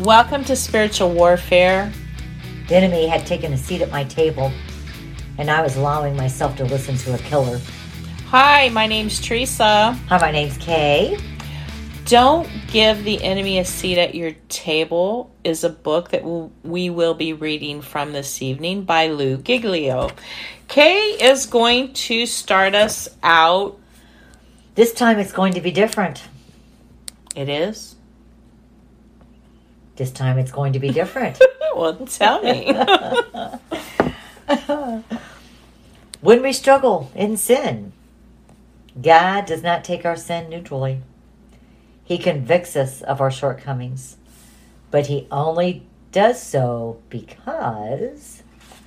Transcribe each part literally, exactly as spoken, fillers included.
Welcome to Spiritual Warfare. The enemy had taken a seat at my table, and I was allowing myself to listen to a killer. Hi, my name's Teresa. Hi, my name's Kay. Don't Give the Enemy a Seat at Your Table is a book that we will be reading from this evening by Lou Giglio. Kay is going to start us out. This time it's going to be different. It is? This time it's going to be different. Well, tell me. When we struggle in sin, God does not take our sin neutrally. He convicts us of our shortcomings, but he only does so because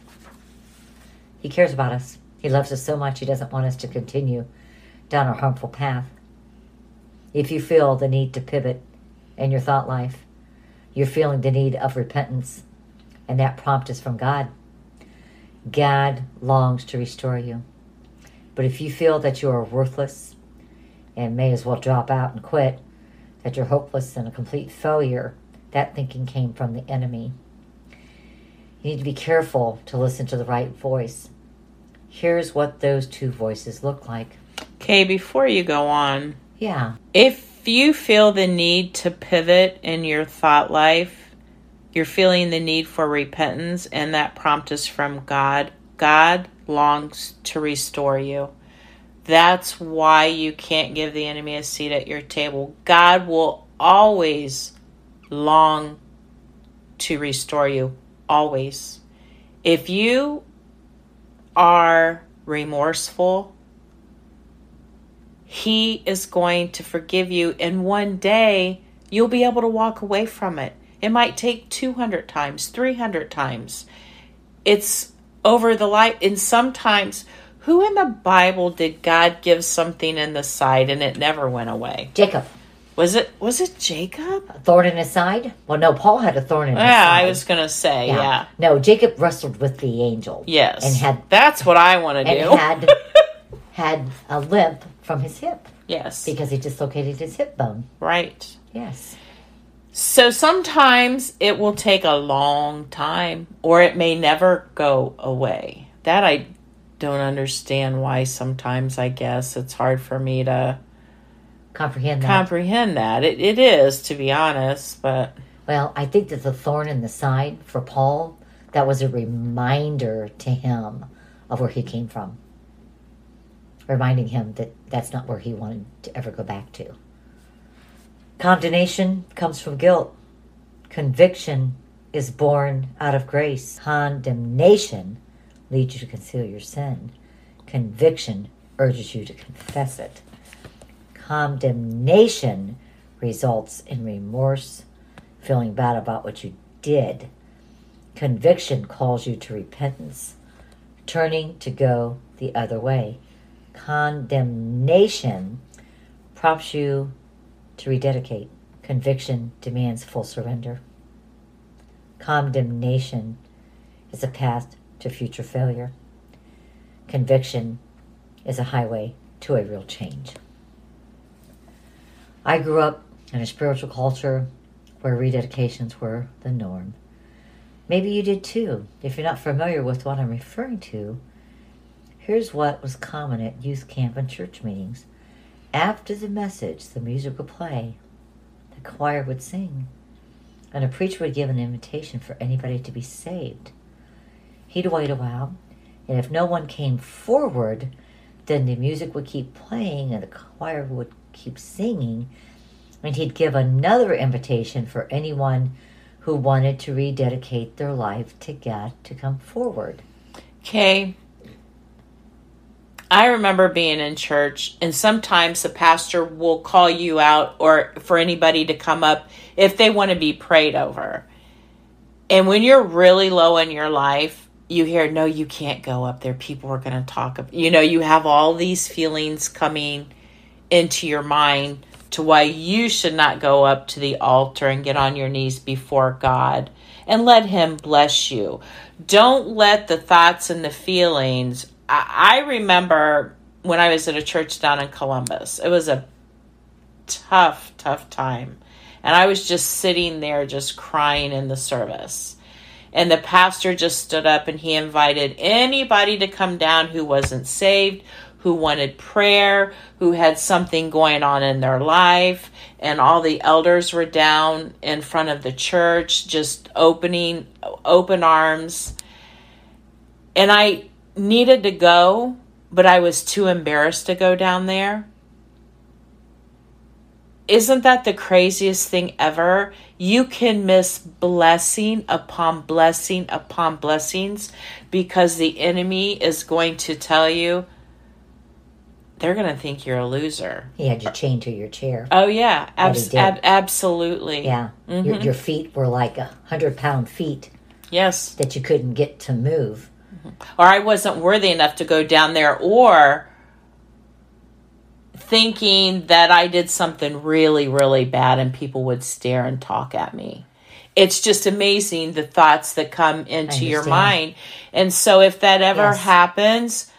he cares about us. He loves us so much, he doesn't want us to continue down our harmful path. If you feel the need to pivot in your thought life, you're feeling the need of repentance, and that prompt is from God. God longs to restore you. But if you feel that you are worthless and may as well drop out and quit, that you're hopeless and a complete failure, that thinking came from the enemy. You need to be careful to listen to the right voice. Here's what those two voices look like. Okay, before you go on. Yeah. If you feel the need to pivot in your thought life, you're feeling the need for repentance, and that prompt is from God. God longs to restore you. That's why you can't give the enemy a seat at your table. God will always long to restore you. Always. If you are remorseful, he is going to forgive you, and one day you'll be able to walk away from it. It might take two hundred times, three hundred times. It's over the life, and sometimes... Who in the Bible did God give something in the side and it never went away? Jacob. Was it was it Jacob? A thorn in his side? Well, no, Paul had a thorn in his yeah, side. Yeah, I was going to say, yeah. yeah. No, Jacob wrestled with the angel. Yes. And had That's what I want to do. And had, had a limp from his hip. Yes. Because he dislocated his hip bone. Right. Yes. So sometimes it will take a long time, or it may never go away. That I don't understand why sometimes, I guess, it's hard for me to comprehend that. Comprehend that. It, it is, to be honest, but... Well, I think that the thorn in the side for Paul, that was a reminder to him of where he came from. Reminding him that that's not where he wanted to ever go back to. Condemnation comes from guilt. Conviction is born out of grace. Condemnation leads you to conceal your sin. Conviction urges you to confess it. Condemnation results in remorse, feeling bad about what you did. Conviction calls you to repentance, turning to go the other way. Condemnation prompts you to rededicate. Conviction demands full surrender. Condemnation is a path to future failure. Conviction is a highway to a real change. I grew up in a spiritual culture where rededications were the norm. Maybe you did too. If you're not familiar with what I'm referring to, here's what was common at youth camp and church meetings. After the message, the music would play, the choir would sing, and a preacher would give an invitation for anybody to be saved. He'd wait a while, and if no one came forward, then the music would keep playing and the choir would keep singing, and he'd give another invitation for anyone who wanted to rededicate their life to God to come forward. Okay. I remember being in church, and sometimes the pastor will call you out or for anybody to come up if they want to be prayed over. And when you're really low in your life, you hear, no, you can't go up there. People are going to talk. You know, you have all these feelings coming into your mind to why you should not go up to the altar and get on your knees before God and let him bless you. Don't let the thoughts and the feelings. I, I remember when I was at a church down in Columbus. It was a tough, tough time. And I was just sitting there just crying in the service. And the pastor just stood up and he invited anybody to come down who wasn't saved, who wanted prayer, who had something going on in their life. And all the elders were down in front of the church, just opening open arms. And I needed to go, but I was too embarrassed to go down there. Isn't that the craziest thing ever? You can miss blessing upon blessing upon blessings because the enemy is going to tell you, they're going to think you're a loser. He had you chained to your chair. Oh, yeah. Abs- ab- absolutely. Yeah. Mm-hmm. Your, your feet were like a hundred-pound feet. Yes. That you couldn't get to move. Or I wasn't worthy enough to go down there, or thinking that I did something really, really bad and people would stare and talk at me. It's just amazing the thoughts that come into your mind. And so if that ever yes. happens,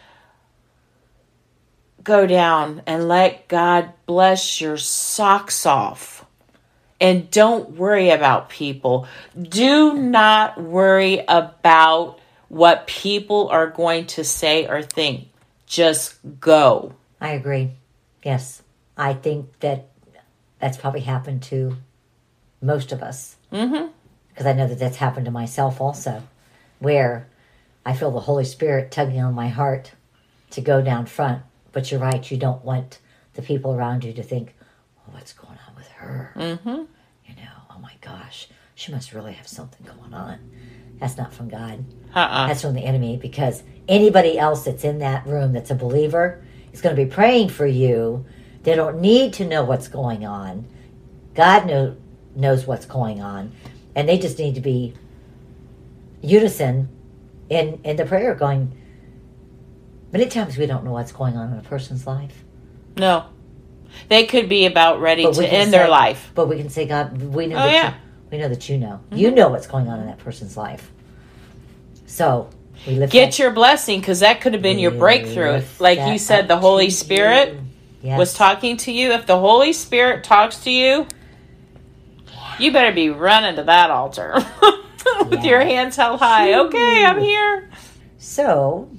go down and let God bless your socks off. And don't worry about people. Do not worry about what people are going to say or think. Just go. I agree. Yes. I think that that's probably happened to most of us. Mm-hmm. Because I know that that's happened to myself also. Where I feel the Holy Spirit tugging on my heart to go down front. But you're right. You don't want the people around you to think, oh, what's going on with her? Mm-hmm. You know, oh my gosh. She must really have something going on. That's not from God. Uh-uh. That's from the enemy, because anybody else that's in that room that's a believer is going to be praying for you. They don't need to know what's going on. God know, knows what's going on. And they just need to be unison in, in the prayer going, many times we don't know what's going on in a person's life. No. They could be about ready but to end say, their life. But we can say, God, we know oh, that yeah. you, we know that you know. Mm-hmm. You know what's going on in that person's life. So we lift Get that, your blessing, because that could have been your breakthrough. Like you said, the Holy Spirit yes. was talking to you. If the Holy Spirit talks to you, yeah. you better be running to that altar with yeah. your hands held high. Okay, I'm here. So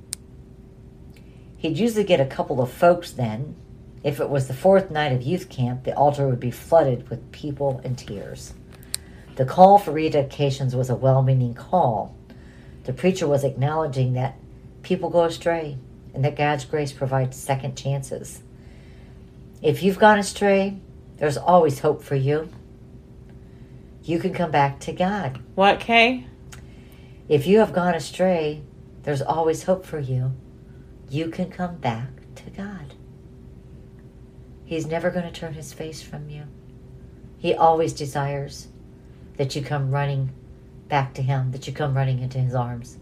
he'd usually get a couple of folks then. If it was the fourth night of youth camp, the altar would be flooded with people and tears. The call for rededications was a well-meaning call. The preacher was acknowledging that people go astray and that God's grace provides second chances. If you've gone astray, there's always hope for you. You can come back to God. What, Kay? If you have gone astray, there's always hope for you. You can come back to God. He's never going to turn his face from you. He always desires that you come running back to him, that you come running into his arms.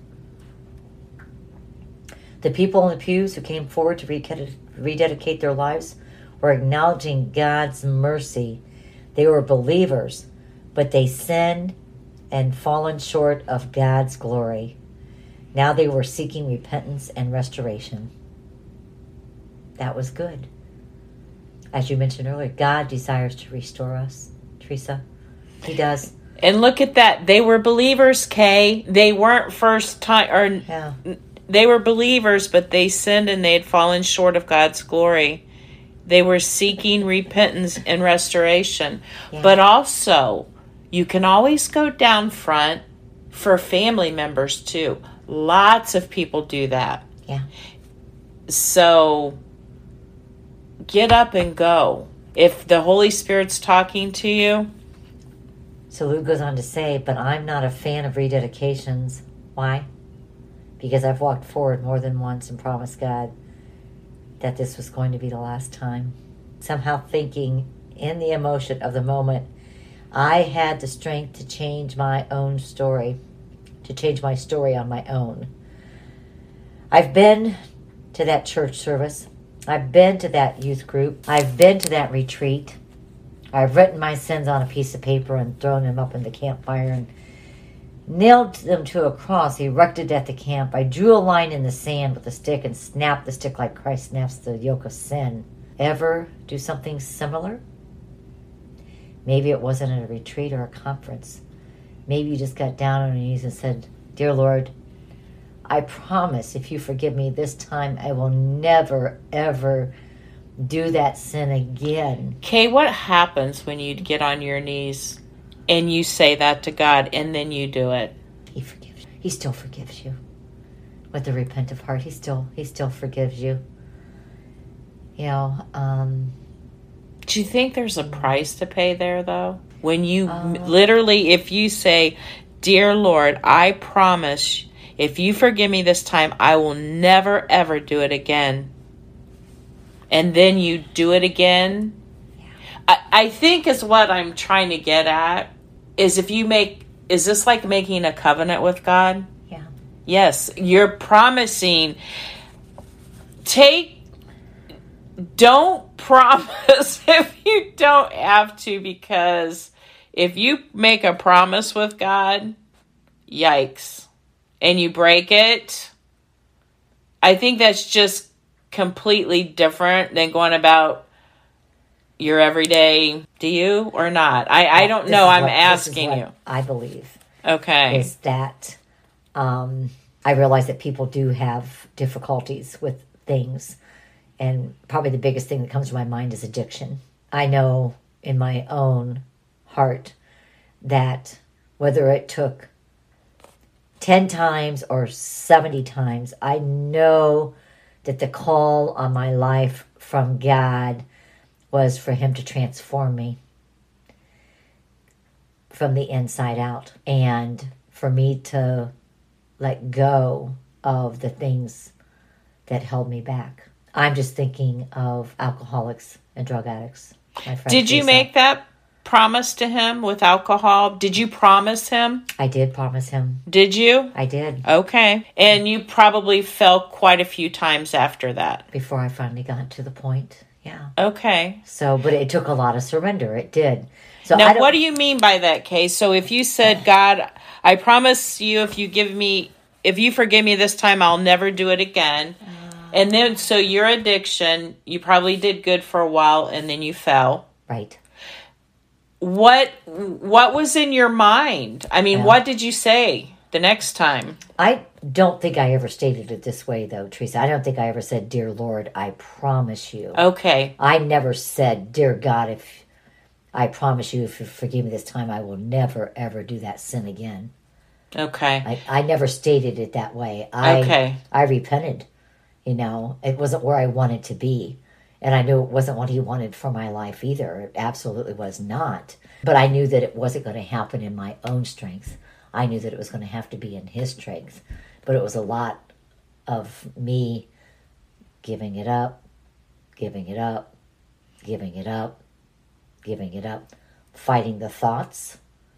The people in the pews who came forward to rededicate their lives were acknowledging God's mercy. They were believers, but they sinned and fallen short of God's glory. Now they were seeking repentance and restoration. That was good. As you mentioned earlier, God desires to restore us, Teresa. He does. And look at that. They were believers, Kay. They weren't first time, or yeah. they were believers, but they sinned and they had fallen short of God's glory. They were seeking repentance and restoration. Yeah. But also, you can always go down front for family members too. Lots of people do that. Yeah. So get up and go. If the Holy Spirit's talking to you. So Luke goes on to say, but I'm not a fan of rededications. Why? Because I've walked forward more than once and promised God that this was going to be the last time. Somehow thinking in the emotion of the moment, I had the strength to change my own story, to change my story on my own. I've been to that church service. I've been to that youth group. I've been to that retreat. I've written my sins on a piece of paper and thrown them up in the campfire and nailed them to a cross erected at the camp. I drew a line in the sand with a stick and snapped the stick like Christ snaps the yoke of sin. Ever do something similar? Maybe it wasn't at a retreat or a conference. Maybe you just got down on your knees and said, Dear Lord, I promise if you forgive me this time, I will never, ever do that sin again. Kay, what happens when you get on your knees and you say that to God and then you do it? He forgives you. He still forgives you. With a repentant heart, he still he still forgives you. You know, um... Do you think there's a price to pay there, though? When you uh, literally, if you say, Dear Lord, I promise, if you forgive me this time, I will never, ever do it again. And then you do it again. Yeah. I, I think is what I'm trying to get at, is if you make, is this like making a covenant with God? Yeah. Yes, you're promising, take, don't promise if you don't have to, because if you make a promise with God, yikes, and you break it, I think that's just completely different than going about your everyday, do you or not? I, I don't This know. is I'm what- this is asking what you. I believe Okay. is that um, I realize that people do have difficulties with things. And probably the biggest thing that comes to my mind is addiction. I know in my own heart that whether it took ten times or seventy times, I know that the call on my life from God was for him to transform me from the inside out, and for me to let go of the things that held me back. I'm just thinking of alcoholics and drug addicts. My friend Did you Teresa. make that promise to him with alcohol? Did you promise him? I did promise him. Did you? I did. Okay. And you probably fell quite a few times after that. Before I finally got to the point. Yeah. Okay. So, but it took a lot of surrender. It did. So I Now, don't, what do you mean by that, Kay? So if you said, God, I promise you if you give me, if you forgive me this time, I'll never do it again. And then, so your addiction, you probably did good for a while and then you fell. Right. What, what was in your mind? I mean, Yeah. what did you say the next time? I don't think I ever stated it this way, though, Teresa. I don't think I ever said, Dear Lord, I promise you. Okay. I never said, Dear God, if I promise you, if you forgive me this time, I will never, ever do that sin again. Okay. I, I never stated it that way. I, Okay. I repented. You know, it wasn't where I wanted to be. And I knew it wasn't what he wanted for my life either. It absolutely was not. But I knew that it wasn't going to happen in my own strength. I knew that it was going to have to be in his strength. But it was a lot of me giving it up, giving it up, giving it up, giving it up, fighting the thoughts,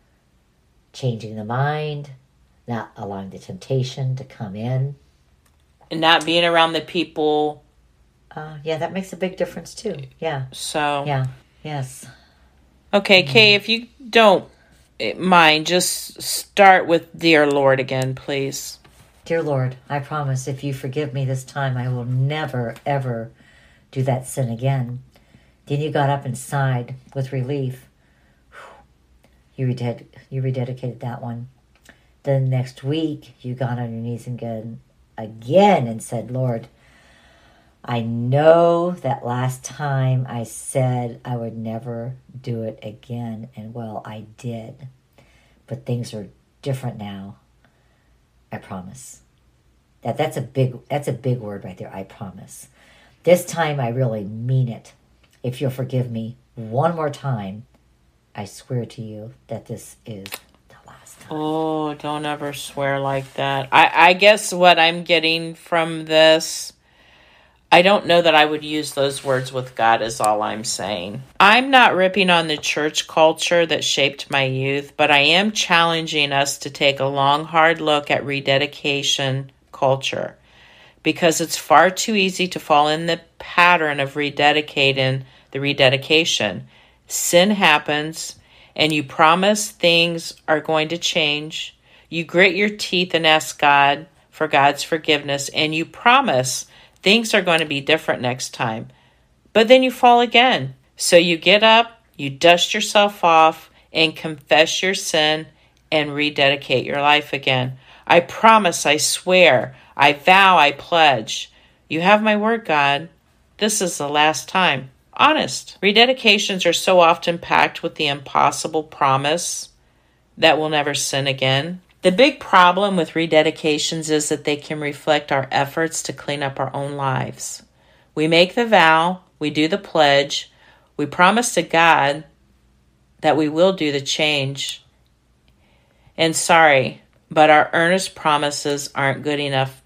changing the mind, not allowing the temptation to come in. And not being around the people. Uh, yeah, that makes a big difference too. Yeah. So. Yeah. Yes. Okay, Kay, if you don't mind, just start with Dear Lord again, please. Dear Lord, I promise if you forgive me this time, I will never, ever do that sin again. Then you got up and sighed with relief. You, reded- you rededicated that one. Then next week, you got on your knees again, again and said, Lord, I know that last time I said I would never do it again, and well, I did. But things are different now. I promise. That that's a big that's a big word right there. I promise. This time I really mean it. If you'll forgive me one more time, I swear to you that this is the last time. Oh, don't ever swear like that. I, I guess what I'm getting from this, I don't know that I would use those words with God is all I'm saying. I'm not ripping on the church culture that shaped my youth, but I am challenging us to take a long, hard look at rededication culture, because it's far too easy to fall in the pattern of rededicating the rededication. Sin happens, and you promise things are going to change. You grit your teeth and ask God for God's forgiveness, and you promise things are going to be different next time. But then you fall again. So you get up, You dust yourself off and confess your sin and rededicate your life again. I promise, I swear, I vow, I pledge. You have my word, God. This is the last time. Honest. Rededications are so often packed with the impossible promise that we'll never sin again. The big problem with rededications is that they can reflect our efforts to clean up our own lives. We make the vow, we do the pledge, we promise to God that we will do the change. And sorry, but our earnest promises aren't good enough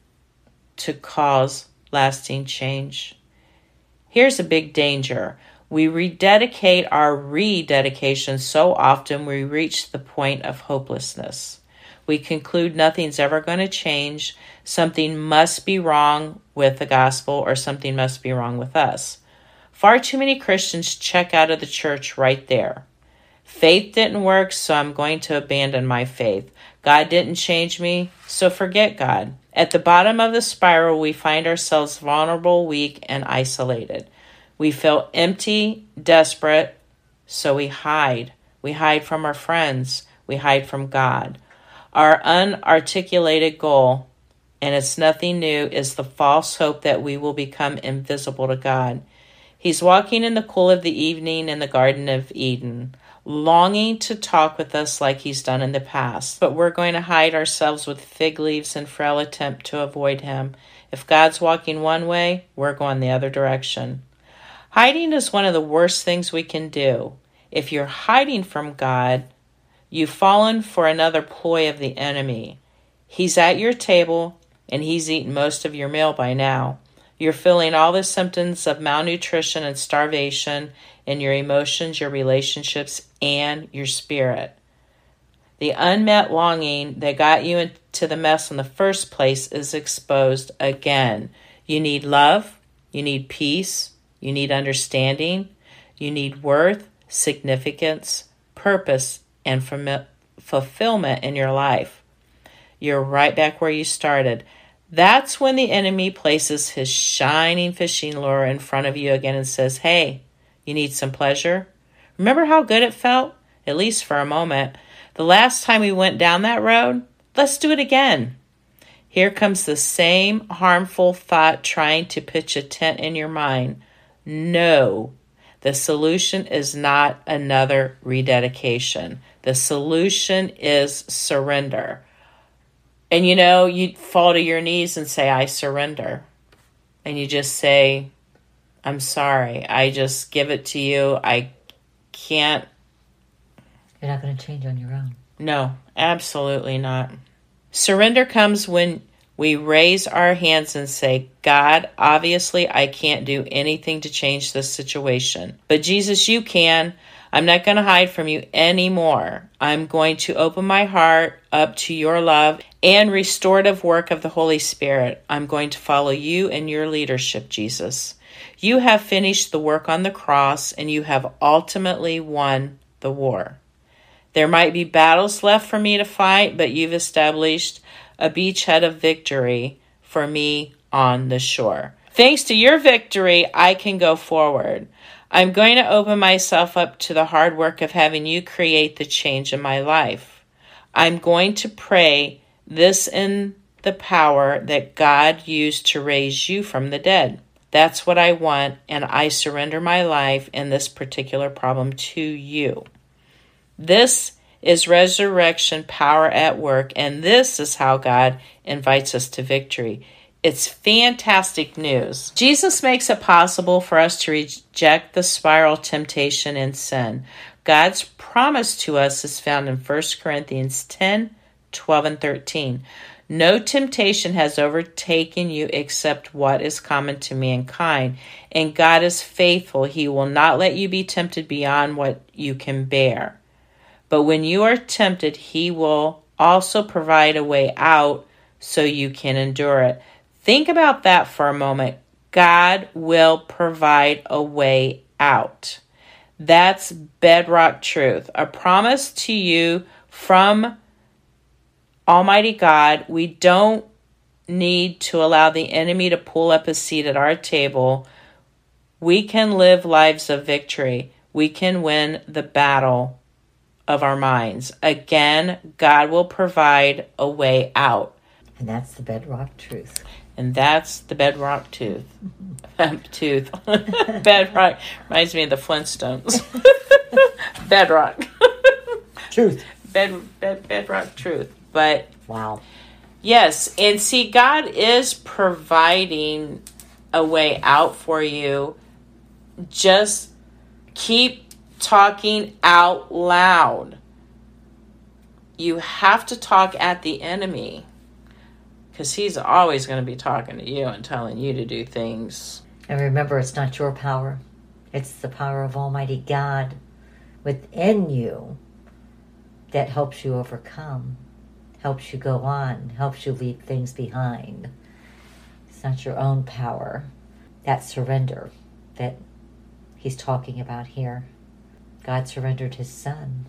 to cause lasting change. Here's a big danger. We rededicate our rededication so often we reach the point of hopelessness. We conclude nothing's ever going to change, something must be wrong with the gospel, or something must be wrong with us. Far too many Christians check out of the church right there. Faith didn't work, so I'm going to abandon my faith. God didn't change me, so forget God. At the bottom of the spiral, we find ourselves vulnerable, weak, and isolated. We feel empty, desperate, so we hide. We hide from our friends. We hide from God. Our unarticulated goal, and it's nothing new, is the false hope that we will become invisible to God. He's walking in the cool of the evening in the Garden of Eden, longing to talk with us like he's done in the past. But we're going to hide ourselves with fig leaves in frail attempt to avoid him. If God's walking one way, we're going the other direction. Hiding is one of the worst things we can do. If you're hiding from God, you've fallen for another ploy of the enemy. He's at your table, and he's eaten most of your meal by now. You're feeling all the symptoms of malnutrition and starvation in your emotions, your relationships, and your spirit. The unmet longing that got you into the mess in the first place is exposed again. You need love. You need peace. You need understanding. You need worth, significance, purpose, and fulfillment in your life. You're right back where you started. That's when the enemy places his shining fishing lure in front of you again and says, hey, you need some pleasure? Remember how good it felt? At least for a moment. The last time we went down that road? Let's do it again. Here comes the same harmful thought trying to pitch a tent in your mind. No, the solution is not another rededication. The solution is surrender. And you know, you fall to your knees and say, I surrender. And you just say, I'm sorry. I just give it to you. I can't. You're not going to change on your own. No, absolutely not. Surrender comes when we raise our hands and say, God, obviously I can't do anything to change this situation. But Jesus, you can. I'm not going to hide from you anymore. I'm going to open my heart up to your love and restorative work of the Holy Spirit. I'm going to follow you and your leadership, Jesus. You have finished the work on the cross, and you have ultimately won the war. There might be battles left for me to fight, but you've established a beachhead of victory for me on the shore. Thanks to your victory, I can go forward. I'm going to open myself up to the hard work of having you create the change in my life. I'm going to pray this in the power that God used to raise you from the dead. That's what I want, and I surrender my life and this particular problem to you. This is resurrection power at work, and this is how God invites us to victory. It's fantastic news. Jesus makes it possible for us to reject the spiral temptation and sin. God's promise to us is found in First Corinthians ten, twelve, and thirteen. No temptation has overtaken you except what is common to mankind, and God is faithful. He will not let you be tempted beyond what you can bear. But when you are tempted, he will also provide a way out so you can endure it. Think about that for a moment. God will provide a way out. That's bedrock truth. A promise to you from Almighty God. We don't need to allow the enemy to pull up a seat at our table. We can live lives of victory. we can win the battle of our minds. Again, God will provide a way out. And that's the bedrock truth. And that's the bedrock tooth. Tooth. Bedrock. Reminds me of the Flintstones. Bedrock. Truth. Bed, bed, bedrock truth. But wow. Yes. And see, God is providing a way out for you. Just keep talking out loud. You have to talk at the enemy. Because he's always going to be talking to you and telling you to do things. And remember, it's not your power. It's the power of Almighty God within you that helps you overcome, helps you go on, helps you leave things behind. It's not your own power. That surrender that he's talking about here. God surrendered his son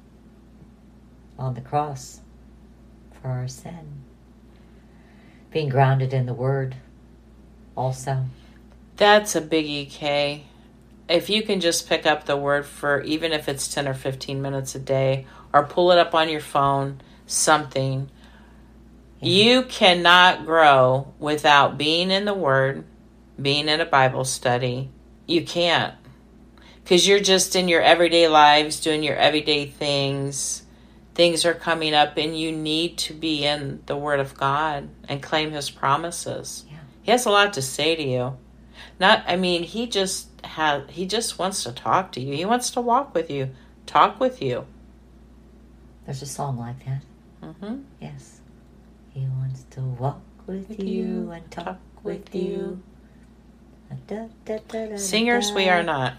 on the cross for our sin. Being grounded in the Word also. That's a biggie, Kay. If you can just pick up the Word for, even if it's ten or fifteen minutes a day, or pull it up on your phone, something. Yeah. You cannot grow without being in the Word, being in a Bible study. You can't. Because you're just in your everyday lives, doing your everyday things. Things are coming up, and you need to be in the Word of God and claim his promises. Yeah. He has a lot to say to you. Not, I mean, he just has, he just wants to talk to you. He wants to walk with you, talk with you. There's a song like that. Mm-hmm. Yes. He wants to walk with, with you, you and talk, talk with you. you. Da, da, da, da, Singers, da. we are not.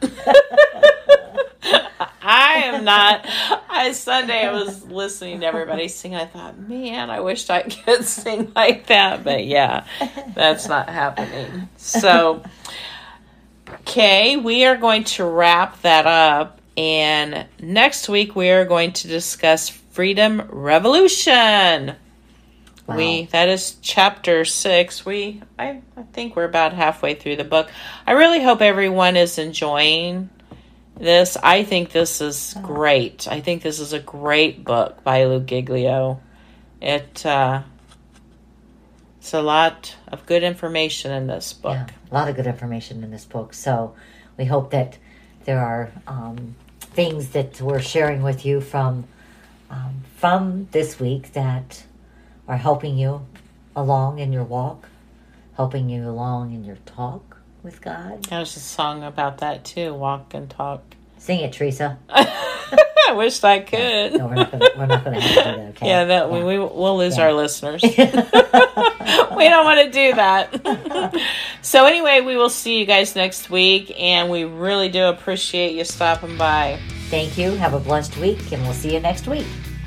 I am not. I Sunday I was listening to everybody sing. I thought, man, I wished I could sing like that. But yeah, that's not happening. So, okay, we are going to wrap that up. And next week we are going to discuss Freedom Revolution. Wow. We that is chapter six. We I, I think we're about halfway through the book. I really hope everyone is enjoying this. I think this is great. I think this is a great book by Lou Giglio. It uh, it's a lot of good information in this book. Yeah, a lot of good information in this book. So we hope that there are um, things that we're sharing with you from um, from this week that are helping you along in your walk, helping you along in your talk with God. There's a song about that too, Walk and Talk. Sing it, Teresa. I wish I could. No, we're not gonna, we're not going to have to do that, okay? Yeah, that, yeah. We, we'll lose yeah. our listeners. We don't want to do that. So anyway, we will see you guys next week, and we really do appreciate you stopping by. Thank you. Have a blessed week, and we'll see you next week.